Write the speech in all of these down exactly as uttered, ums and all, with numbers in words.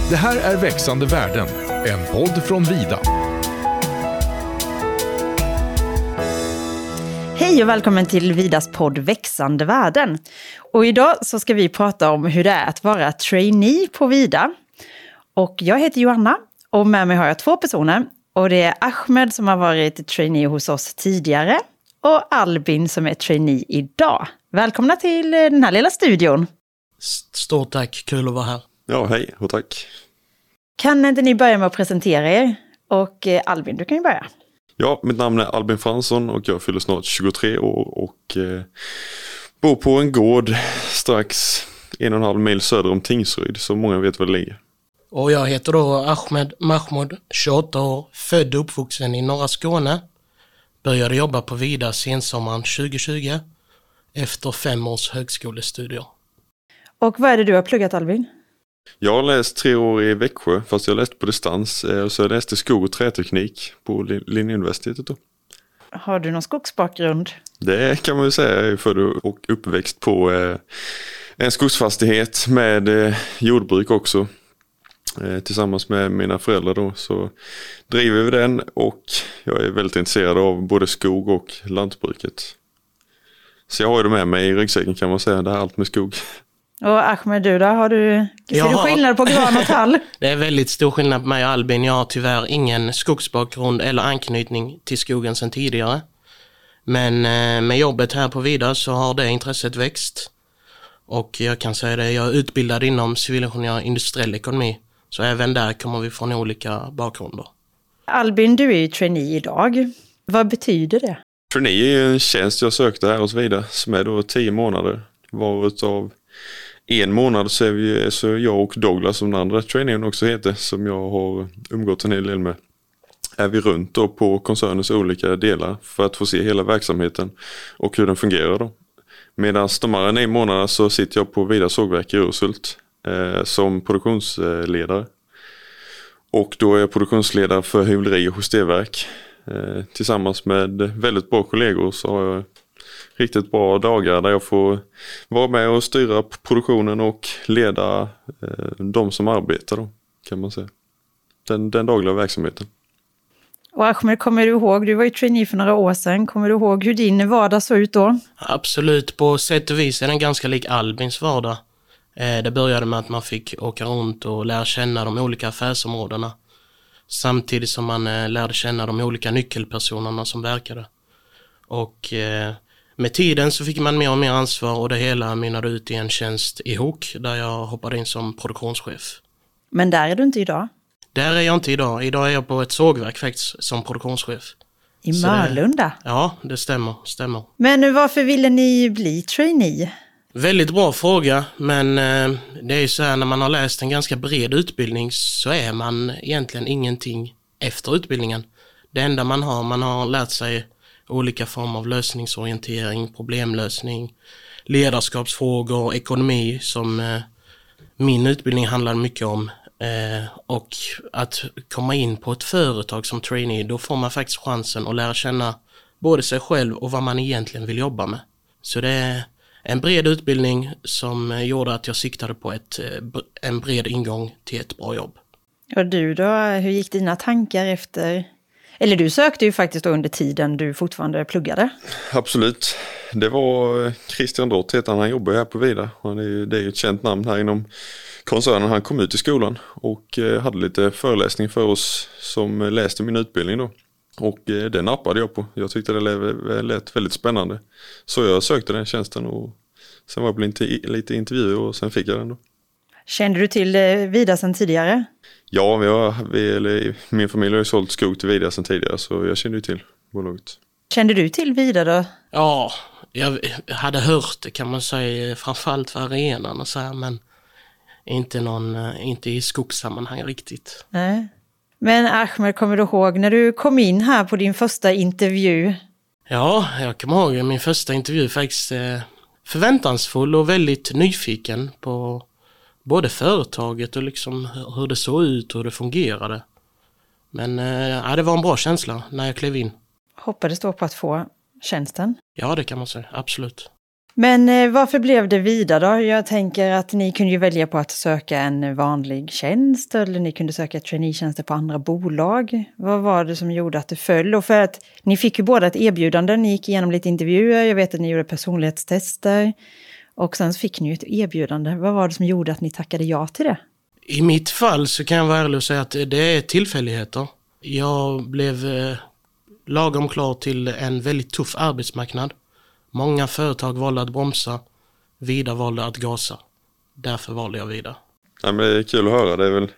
Det här är Växande världen, en podd från Vida. Hej och välkommen till Vidas podd Växande världen. Och idag så ska vi prata om hur det är att vara trainee på Vida. Och jag heter Joanna och med mig har jag två personer. Och det är Ahmed som har varit trainee hos oss tidigare och Albin som är trainee idag. Välkomna till den här lilla studion. Stort tack, kul att vara här. Ja, hej och tack. Kan inte ni börja med att presentera er? Och Albin, du kan ju börja. Ja, mitt namn är Albin Fransson och jag fyller snart tjugotre år och eh, bor på en gård strax en och en halv mil söder om Tingsryd, så många vet var det ligger. Och jag heter då Ahmed Mahmoud, tjugoåtta år, född och uppvuxen i norra Skåne. Började jobba på Vida sensommaren tjugohundratjugo efter fem års högskolestudier. Och vad är det du har pluggat, Albin? Jag har läst tre år i Växjö, fast jag har läst på distans. Så jag läste skog- och träteknik på Linnéuniversitetet då. Har du någon skogsbakgrund? Det kan man ju säga. Jag är född och uppväxt på eh, en skogsfastighet med eh, jordbruk också. Eh, tillsammans med mina föräldrar då. Så driver vi den och jag är väldigt intresserad av både skog och lantbruket. Så jag har ju det med mig i ryggsäcken, kan man säga. Det här allt med skog. Och Ahmed, du då? Har du, ser jag du skillnad på gran och tall? Det är väldigt stor skillnad på mig och Albin. Jag har tyvärr ingen skogsbakgrund eller anknytning till skogen sedan tidigare. Men med jobbet här på Vida så har det intresset växt. Och jag kan säga det, jag är utbildad inom civilingenjör och industriell ekonomi. Så även där kommer vi från olika bakgrunder. Albin, du är ju trainee idag. Vad betyder det? Trainee är en tjänst jag sökte här hos Vida som är då tio månader. Varutav en månad så är vi, så jag och Douglas, som den andra traineen också heter, som jag har umgått en hel del med, är vi runt då på koncernens olika delar för att få se hela verksamheten och hur den fungerar då. Medan de här nio månaderna så sitter jag på Vida sågverk i Urshult eh, som produktionsledare. Och då är jag produktionsledare för hyvleri och justerverk. Eh, tillsammans med väldigt bra kollegor så har jag riktigt bra dagar där jag får vara med och styra produktionen och leda eh, de som arbetar då, kan man säga. Den, den dagliga verksamheten. Och Ahmed, kommer du ihåg, du var ju trainee för några år sedan, kommer du ihåg hur din vardag såg ut då? Absolut, på sätt och vis är den ganska lik Albins vardag. Eh, det började med att man fick åka runt och lära känna de olika affärsområdena. Samtidigt som man eh, lärde känna de olika nyckelpersonerna som verkade. Och eh, med tiden så fick man mer och mer ansvar och det hela mynnade ut i en tjänst i H O K där jag hoppade in som produktionschef. Men där är du inte idag? Där är jag inte idag. Idag är jag på ett sågverk faktiskt som produktionschef. I Mörlunda? Det, ja, det stämmer, stämmer. Men varför ville ni bli trainee? Väldigt bra fråga, men eh, det är ju så här, när man har läst en ganska bred utbildning så är man egentligen ingenting efter utbildningen. Det enda man har, man har lärt sig olika former av lösningsorientering, problemlösning, ledarskapsfrågor, ekonomi som eh, min utbildning handlar mycket om. Eh, och att komma in på ett företag som trainee, då får man faktiskt chansen att lära känna både sig själv och vad man egentligen vill jobba med. Så det är en bred utbildning som gjorde att jag siktade på ett, en bred ingång till ett bra jobb. Och du då, hur gick dina tankar efter... Eller du sökte ju faktiskt under tiden du fortfarande pluggade. Absolut. Det var Christian Drott heter han, han jobbar här på Vida. Han är ju, det är ju ett känt namn här inom koncernen. Han kom ut i skolan och hade lite föreläsning för oss som läste min utbildning då. Och det nappade jag på. Jag tyckte det lät väldigt spännande. Så jag sökte den tjänsten och sen var det lite, lite intervjuer och sen fick jag den då. Kände du till Vida sedan tidigare? Ja, vi har, vi, eller, min familj har ju sålt skog till Vida sedan tidigare så jag kände ju till bolaget. Kände du till Vida då? Ja, jag hade hört det kan man säga, framförallt för arenan och så här, men inte, någon, inte i skogssammanhang riktigt. Nej. Men Ahmed, kommer du ihåg när du kom in här på din första intervju? Ja, jag kommer ihåg min första intervju faktiskt förväntansfull och väldigt nyfiken på både företaget och liksom hur det såg ut och hur det fungerade. Men ja, det var en bra känsla när jag klev in. Hoppades då på att få tjänsten? Ja, det kan man säga. Absolut. Men eh, varför blev det Vida då? Jag tänker att ni kunde ju välja på att söka en vanlig tjänst eller ni kunde söka traineetjänster på andra bolag. Vad var det som gjorde att det föll? Och för att ni fick ju båda ett erbjudande, ni gick igenom lite intervjuer, jag vet att ni gjorde personlighetstester och sen fick ni ju ett erbjudande. Vad var det som gjorde att ni tackade ja till det? I mitt fall så kan jag vara ärlig och säga att det är tillfälligheter. Jag blev eh, lagom klar till en väldigt tuff arbetsmarknad. Många företag valde att bromsa, Vida valde att gasa. Därför valde jag Vida. Ja, men det är kul att höra, det är väl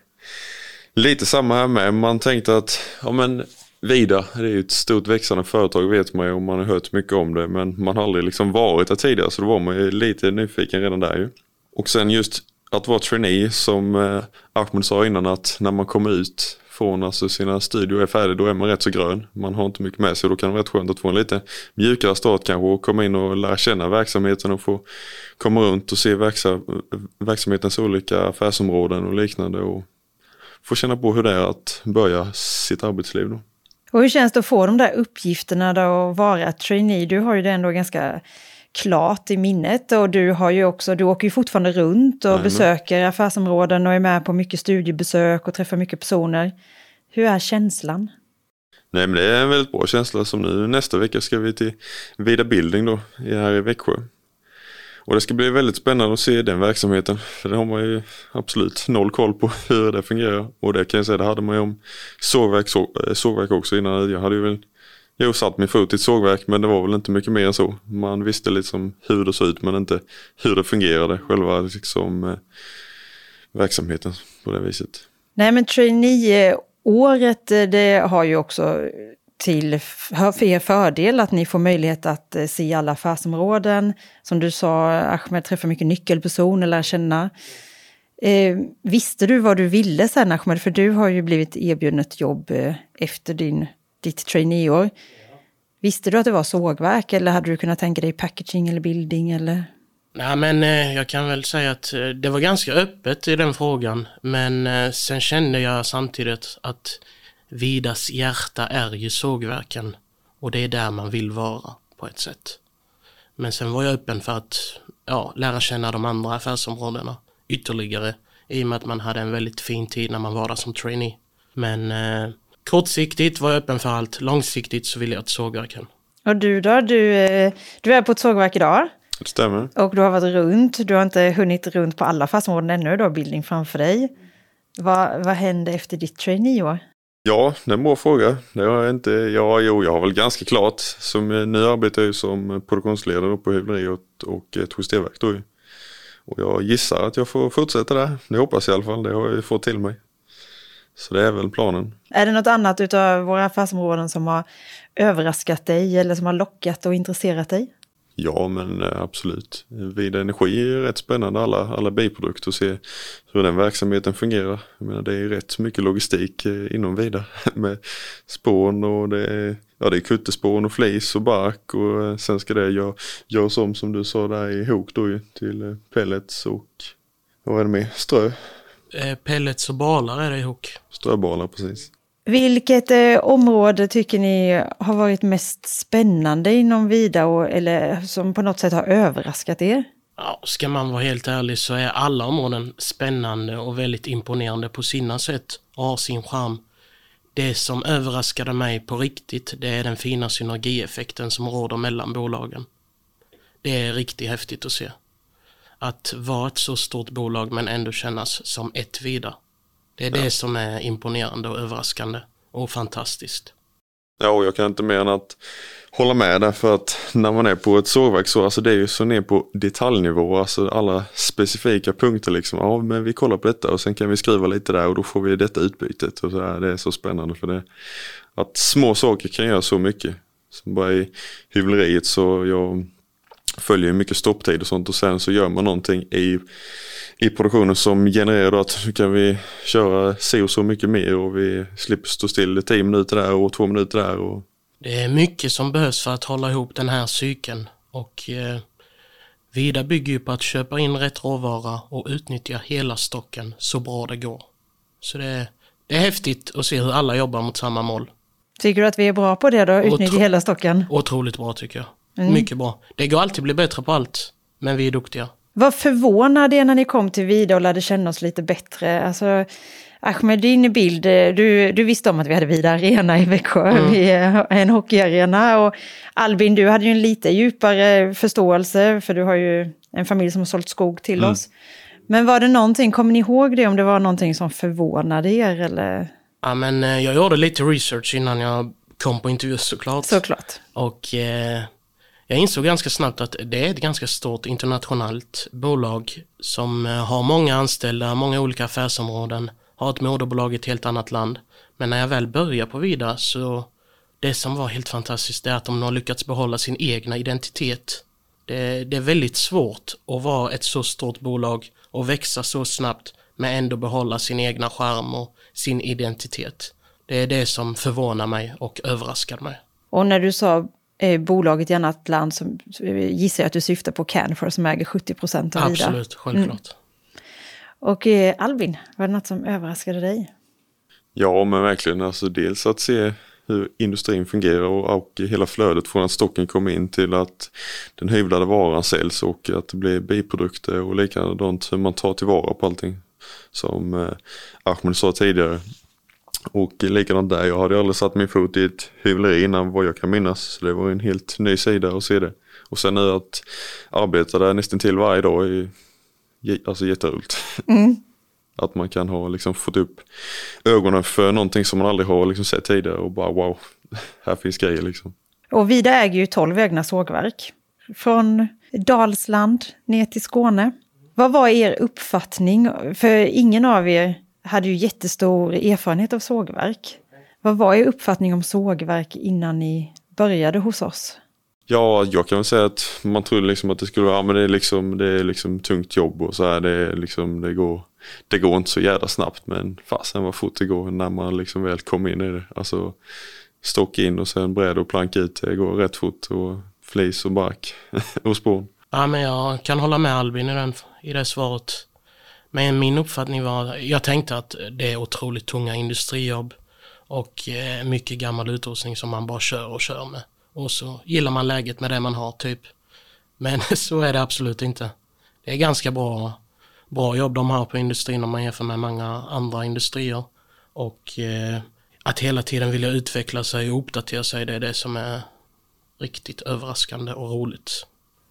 lite samma här med. Man tänkte att, ja men Vida, det är ju ett stort växande företag vet man ju och man har hört mycket om det. Men man har aldrig liksom varit där tidigare så då var man ju lite nyfiken redan där ju. Och sen just att vara trainee som eh, Ahmed sa innan att när man kommer ut från alltså sina studier är färdig då är man rätt så grön. Man har inte mycket med sig och då kan det vara rätt skönt att få en lite mjukare start kanske och komma in och lära känna verksamheten och få komma runt och se verksam, verksamhetens olika affärsområden och liknande och få känna på hur det är att börja sitt arbetsliv då. Och hur känns det att få de där uppgifterna då och vara trainee? Du har ju det ändå ganska klart i minnet och du har ju också, du åker ju fortfarande runt och Nej, besöker affärsområden och är med på mycket studiebesök och träffar mycket personer. Hur är känslan? Nej men det är en väldigt bra känsla som nu nästa vecka ska vi till Vida Building då här i Växjö. Och det ska bli väldigt spännande att se den verksamheten för det har man ju absolut noll koll på hur det fungerar och det kan jag säga det hade man ju om sågverk, så, sågverk också innan. Jag hade ju väl Jag satt min fot i ett sågverk men det var väl inte mycket mer än så. Man visste liksom hur det såg ut men inte hur det fungerade. Själva liksom, eh, verksamheten på det viset. Nej men trainee-året det har ju också till för er fördel att ni får möjlighet att se alla affärsområden. Som du sa, Ahmed träffar mycket nyckelpersoner, lär känna. Eh, visste du vad du ville sen Ahmed? För du har ju blivit erbjuden ett jobb eh, efter din ditt traineeår. Visste du att det var sågverk eller hade du kunnat tänka dig packaging eller building eller? Nej men eh, jag kan väl säga att eh, det var ganska öppet i den frågan men eh, sen kände jag samtidigt att Vidas hjärta är ju sågverken och det är där man vill vara på ett sätt. Men sen var jag öppen för att ja, lära känna de andra affärsområdena ytterligare i och med att man hade en väldigt fin tid när man var där som trainee. Men eh, kortsiktigt var jag öppen för allt. Långsiktigt så vill jag till sågverken. Och du då? Du, du är på ett sågverk idag. Det stämmer. Och du har varit runt. Du har inte hunnit runt på alla affärsområden ännu. Du har bildning framför dig. Vad, vad hände efter ditt traineeår? Ja, det är en bra fråga. Det har jag inte. Ja, jo, jag har väl ganska klart. Som nu arbetar jag som produktionsledare på hyvleri och, och ett justerverk då. Och jag gissar att jag får fortsätta där. Det hoppas jag i alla fall. Det har jag fått till mig. Så det är väl planen. Är det något annat utav våra affärsområden som har överraskat dig eller som har lockat och intresserat dig? Ja, men absolut. Vida Energi är rätt spännande. Alla, alla biprodukter och se hur den verksamheten fungerar. Jag menar, det är rätt mycket logistik inom Vida med spån och det är, ja, det är kuttespån och flis och bark och sen ska det gör, göras om som du sa där i hok då till pellets och vad är det med? Strö. Pellets och balar är det i hok. Ströbalar, precis. Vilket eh, område tycker ni har varit mest spännande inom Vida och, eller som på något sätt har överraskat er? Ja, ska man vara helt ärlig så är alla områden spännande och väldigt imponerande på sina sätt och har sin charm. Det som överraskade mig på riktigt det är den fina synergieffekten som råder mellan bolagen. Det är riktigt häftigt att se. Att vara ett så stort bolag men ändå kännas som ett Vida. Det är ja. det som är imponerande och överraskande och fantastiskt. Ja, och jag kan inte mer än att hålla med där för att när man är på ett sågverk så alltså det är ju så ner på detaljnivå, alltså alla specifika punkter liksom. Ja, men vi kollar på detta och sen kan vi skriva lite där och då får vi detta utbytet och så där. Det är så spännande för det. Att små saker kan göra så mycket. Som bara i hyvleriet så jag följer mycket stopptid och sånt och sen så gör man någonting i, i produktionen som genererar att nu kan vi köra si och så mycket mer och vi slipper stå still tio minuter där och två minuter där. Och... Det är mycket som behövs för att hålla ihop den här cykeln och eh, Vida bygger ju på att köpa in rätt råvara och utnyttja hela stocken så bra det går. Så det, det är häftigt att se hur alla jobbar mot samma mål. Tycker du att vi är bra på det då? Utnyttja Otro- hela stocken? Otroligt bra tycker jag. Mm. Mycket bra. Det går alltid att bli bättre på allt, men vi är duktiga. Vad förvånade är när ni kom till Vida och lärde känna oss lite bättre? Alltså, Ahmed, din bild, du, du visste om att vi hade Vida Arena i Växjö, mm. en hockeyarena. Och Albin, du hade ju en lite djupare förståelse, för du har ju en familj som har sålt skog till mm. oss. Men var det någonting, kommer ni ihåg det, om det var någonting som förvånade er? Eller? Ja, men jag gjorde lite research innan jag kom på intervju såklart. Såklart. Och eh, jag insåg ganska snabbt att det är ett ganska stort internationellt bolag som har många anställda, många olika affärsområden, har ett moderbolag i ett helt annat land. Men när jag väl började på Vida, så det som var helt fantastiskt är att de har lyckats behålla sin egna identitet. Det, det är väldigt svårt att vara ett så stort bolag och växa så snabbt, men ändå behålla sin egna charm och sin identitet. Det är det som förvånar mig och överraskar mig. Och när du sa eh, bolaget i annat land, så gissar jag att du syftar på Canfor som äger sjuttio procent av Vida. Absolut, självklart. Mm. Och eh, Albin, var det något som överraskade dig? Ja, men verkligen. Alltså, dels att se hur industrin fungerar och, och hela flödet från att stocken kommer in till att den hyvlade varan säljs och att det blir biprodukter och likadant hur man tar tillvara på allting. Som eh, Ahmed sa tidigare. Och likadant där, jag hade aldrig satt min fot i ett hyvleri innan vad jag kan minnas. Så det var en helt ny sida att se det. Och sen nu att arbeta där nästan till varje dag är alltså jätteroligt. Mm. Att man kan ha liksom fått upp ögonen för någonting som man aldrig har liksom sett tidigare och bara wow, här finns grejer liksom. Och Vida äger ju tolv egna sågverk. Från Dalsland ner till Skåne. Vad var er uppfattning? För ingen av er hade ju jättestor erfarenhet av sågverk. Vad var er uppfattning om sågverk innan ni började hos oss? Ja, jag kan väl säga att man trodde liksom att det skulle vara, ja, men det är liksom, det är liksom tungt jobb och så här, det är liksom, det går, det går inte så jävla snabbt, men fasen vad fort det går när man liksom väl kommer in i det. Alltså stock in och sen bräd och plank ut, det går rätt fort och flis och bark och spån. Ja, men jag kan hålla med Albin i, den, i det svaret. Men min uppfattning var, jag tänkte att det är otroligt tunga industrijobb och mycket gammal utrustning som man bara kör och kör med. Och så gillar man läget med det man har typ. Men så är det absolut inte. Det är ganska bra, bra jobb de har på industrin om man jämför med många andra industrier. Och eh, att hela tiden vilja utveckla sig och uppdatera sig, det är det som är riktigt överraskande och roligt.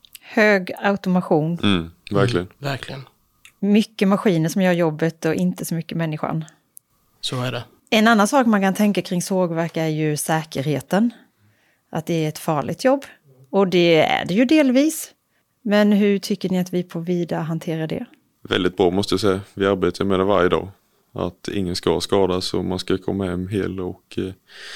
Hög automation. Mm, verkligen. Mm, verkligen. Mycket maskiner som gör jobbet och inte så mycket människan. Så är det. En annan sak man kan tänka kring sågverk är ju säkerheten. Att det är ett farligt jobb. Och det är det ju delvis. Men hur tycker ni att vi på Vida hanterar det? Väldigt bra måste jag säga. Vi arbetar med det varje dag. Att ingen ska skadas och man ska komma hem hel och eh,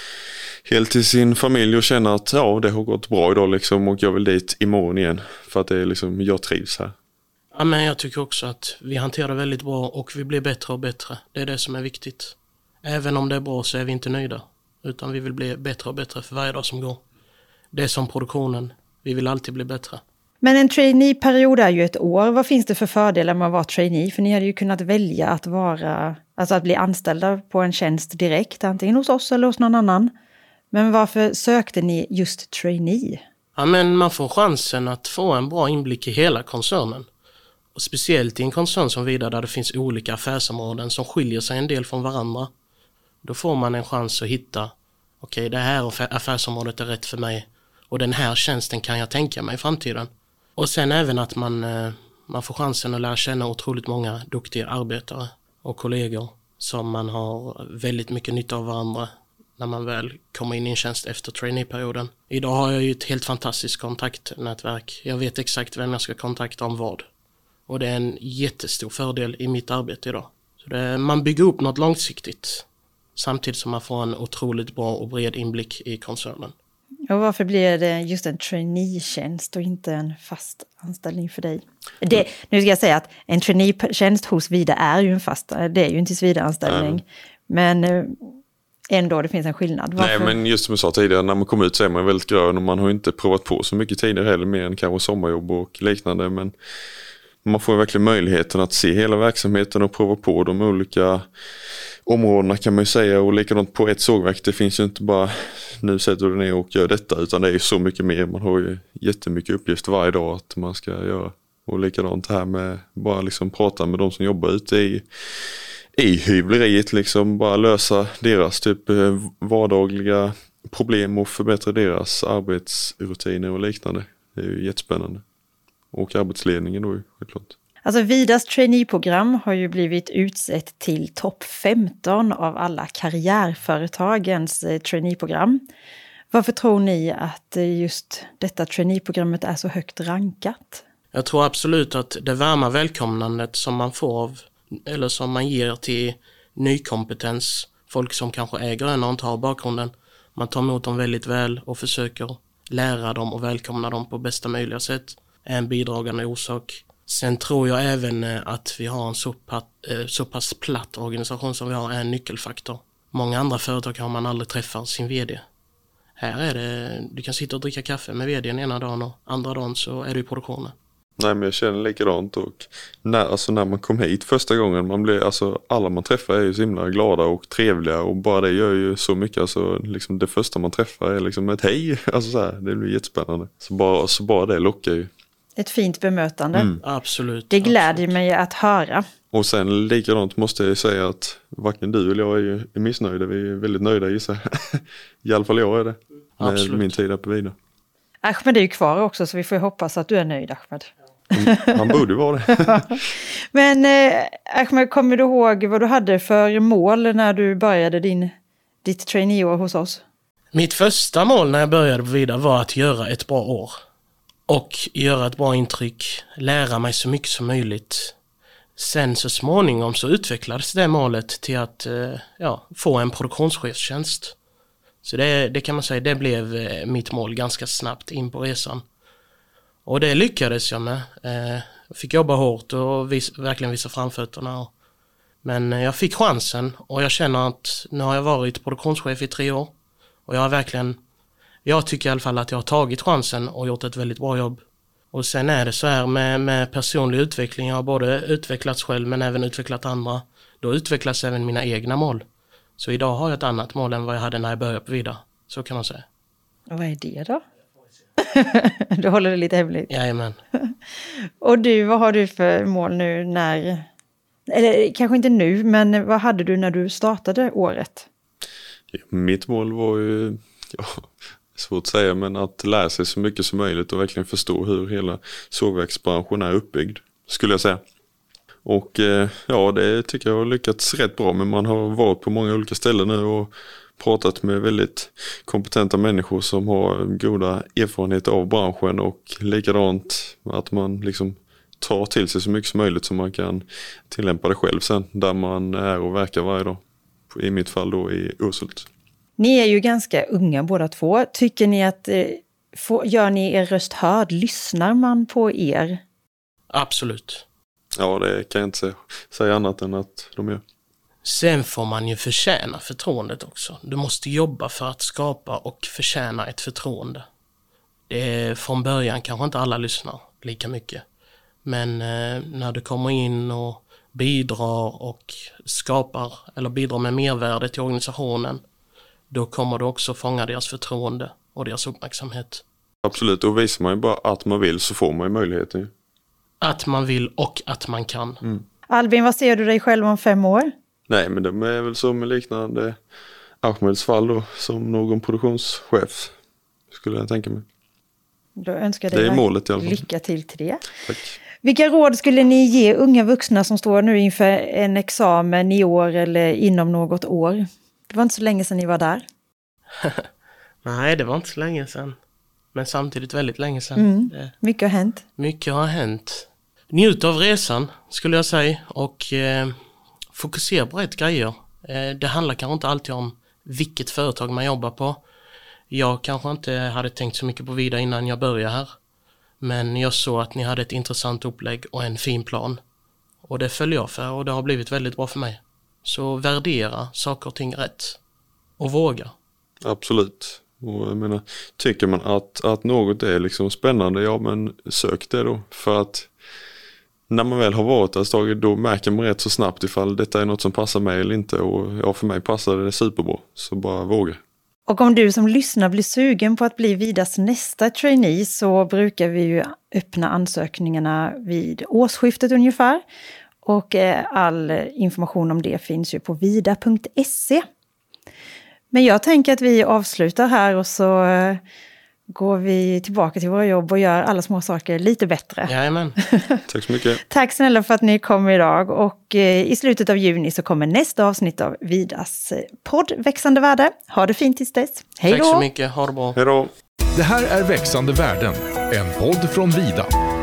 helt till sin familj och känna att ja, det har gått bra idag liksom och jag vill dit imorgon igen. För att det är liksom, jag trivs här. Ja, men jag tycker också att vi hanterar det väldigt bra och vi blir bättre och bättre. Det är det som är viktigt. Även om det är bra så är vi inte nöjda. Utan vi vill bli bättre och bättre för varje dag som går. Det är som produktionen. Vi vill alltid bli bättre. Men en trainee-period är ju ett år. Vad finns det för fördelar med att vara trainee? För ni hade ju kunnat välja att vara, alltså att bli anställda på en tjänst direkt. Antingen hos oss eller hos någon annan. Men varför sökte ni just trainee? Ja, men man får chansen att få en bra inblick i hela koncernen. Och speciellt i en koncern som Vida där det finns olika affärsområden som skiljer sig en del från varandra. Då får man en chans att hitta, okej, okay, det här affärsområdet är rätt för mig och den här tjänsten kan jag tänka mig i framtiden. Och sen även att man, man får chansen att lära känna otroligt många duktiga arbetare och kollegor som man har väldigt mycket nytta av varandra när man väl kommer in i en tjänst efter trainee-perioden. Idag har jag ju ett helt fantastiskt kontaktnätverk. Jag vet exakt vem jag ska kontakta om vad. Och det är en jättestor fördel i mitt arbete idag. Så det, man bygger upp något långsiktigt samtidigt som man får en otroligt bra och bred inblick i koncernen. Och varför blir det just en trainee-tjänst och inte en fast anställning för dig? Det, nu ska jag säga att en trainee-tjänst hos Vida är ju en fast, det är ju en tillsvidareanställning. Mm. Men ändå det finns en skillnad. Varför? Nej, men just som jag sa tidigare, när man kommer ut så är man väldigt grön och man har inte provat på så mycket tidigare heller, mer än kanske sommarjobb och liknande. Men man får verkligen möjligheten att se hela verksamheten och prova på de olika områdena kan man ju säga, och likadant på ett sågverk. Det finns ju inte bara nu sätter du ner och gör detta, utan det är ju så mycket mer. Man har ju jättemycket uppgifter varje dag att man ska göra. Och likadant här med bara liksom prata med de som jobbar ute i, i hyvleriet, liksom bara lösa deras typ vardagliga problem och förbättra deras arbetsrutiner och liknande. Det är ju jättespännande. Och arbetsledningen då ju, självklart. Alltså Vidas traineeprogram har ju blivit utsett till topp femton av alla karriärföretagens eh, traineeprogram. Varför tror ni att just detta traineeprogrammet är så högt rankat? Jag tror absolut att det varma välkomnandet som man får av, eller som man ger till nykompetens, folk som kanske äger en och inte har bakgrunden, man tar emot dem väldigt väl och försöker lära dem och välkomna dem på bästa möjliga sätt, är en bidragande orsak. Sen tror jag även att vi har en så pass, så pass platt organisation som vi har är en nyckelfaktor. Många andra företag har man aldrig träffat sin vd. Här är det, du kan sitta och dricka kaffe med vdn ena dagen och andra dagen så är du i produktionen. Nej, men jag känner likadant, och när, alltså när man kom hit första gången, man blir, alltså alla man träffar är ju så himla glada och trevliga, och bara det gör ju så mycket, alltså liksom det första man träffar är liksom ett hej, alltså så här, det blir jättespännande. Så bara, så bara det lockar ju. Ett fint bemötande. Mm. Absolut. Det glädjer absolut. mig att höra. Och sen likadant måste jag säga att varken du eller jag är ju är missnöjda. Vi är väldigt nöjda i sig. I alla fall jag är det. Med absolut. Min tid här på Vida. Ahmed är ju kvar också, så vi får hoppas att du är nöjd, Ahmed. Han, han borde vara det. Men eh, Ahmed, kommer du ihåg vad du hade för mål när du började din, ditt traineeår hos oss? Mitt första mål när jag började på Vida var att göra ett bra år. Och göra ett bra intryck, lära mig så mycket som möjligt. Sen så småningom så utvecklades det målet till att ja, få en produktionschefstjänst. Så det, det kan man säga, det blev mitt mål ganska snabbt in på resan. Och det lyckades jag med. Jag fick jobba hårt och vis, verkligen visa framfötterna. Men jag fick chansen, och jag känner att nu har jag varit produktionschef i tre år. Och jag har verkligen... Jag tycker i alla fall att jag har tagit chansen och gjort ett väldigt bra jobb. Och sen är det så här med, med personlig utveckling. Jag har både utvecklats själv men även utvecklat andra. Då utvecklas även mina egna mål. Så idag har jag ett annat mål än vad jag hade när jag började på Vida. Så kan man säga. Och vad är det då? Du håller det lite hemligt. Jajamän. Och du, vad har du för mål nu när... Eller kanske inte nu, men vad hade du när du startade året? Mitt mål var ju... Ja. Svårt att säga, men att lära sig så mycket som möjligt och verkligen förstå hur hela sågverksbranschen är uppbyggd, skulle jag säga. Och eh, ja, det tycker jag har lyckats rätt bra, men man har varit på många olika ställen nu och pratat med väldigt kompetenta människor som har goda erfarenheter av branschen, och likadant att man liksom tar till sig så mycket som möjligt så man kan tillämpa det själv sen där man är och verkar varje dag. I mitt fall då i Urshult. Ni är ju ganska unga båda två. Tycker ni att, eh, får, gör ni er röst hörd? Lyssnar man på er? Absolut. Ja, det kan jag inte säga, säga annat än att de gör. Sen får man ju förtjäna förtroendet också. Du måste jobba för att skapa och förtjäna ett förtroende. Det är, från början kanske inte alla lyssnar lika mycket. Men eh, när du kommer in och bidrar och skapar eller bidrar med mervärde till organisationen, då kommer du också fånga deras förtroende och deras uppmärksamhet. Absolut, och visar man ju bara att man vill så får man ju möjligheten. Att man vill och att man kan. Mm. Albin, vad ser du dig själv om fem år? Nej, men de är väl som liknande Ahmeds fall då, som någon produktionschef, skulle jag tänka mig. Då önskar det är dig målet i alla fall. Lycka till till det. Tack. Vilka råd skulle ni ge unga vuxna som står nu inför en examen i år eller inom något år? Det var inte så länge sedan ni var där. Nej, det var inte så länge sedan. Men samtidigt väldigt länge sedan. Mm. Mycket har hänt. Mycket har hänt. Njut av resan, skulle jag säga. Och eh, fokusera på rätt grejer. Eh, det handlar kanske inte alltid om vilket företag man jobbar på. Jag kanske inte hade tänkt så mycket på Vida innan jag började här. Men jag såg att ni hade ett intressant upplägg och en fin plan. Och det följer jag för, och det har blivit väldigt bra för mig. Så värdera saker och ting rätt. Och våga. Absolut. Och jag menar, tycker man att, att något är liksom spännande, ja men sök det då. För att när man väl har varit där ett tag, då märker man rätt så snabbt ifall detta är något som passar mig eller inte. Och ja, för mig passar det superbra, så bara våga. Och om du som lyssnar blir sugen på att bli Vidas nästa trainee så brukar vi ju öppna ansökningarna vid årsskiftet ungefär. Och all information om det finns ju på vida punkt se. Men jag tänker att vi avslutar här och så går vi tillbaka till våra jobb och gör alla små saker lite bättre. Jajamän. Tack så mycket. Tack snälla för att ni kom idag. Och i slutet av juni så kommer nästa avsnitt av Vidas podd Växande värde. Ha det fint tills dess. Hej då! Tack så mycket. Ha det bra. Hej då! Det här är Växande värden, en podd från Vida.